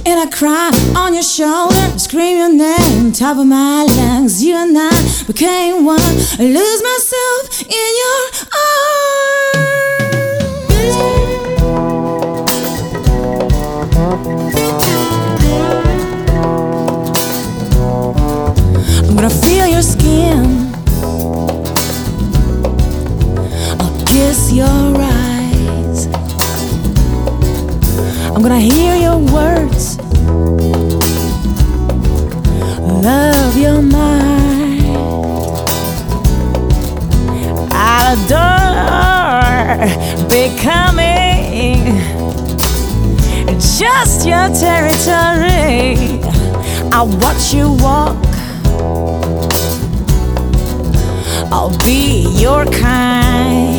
And I cry on your shoulder, scream your name, top of my lungs. You and I became one. I lose myself in your arms. I'm gonna feel your skin, I'll kiss your eyes, I'm gonna hear your words, love your mind. I'll adore becoming just your territory. I'll watch you walk, I'll be your kind.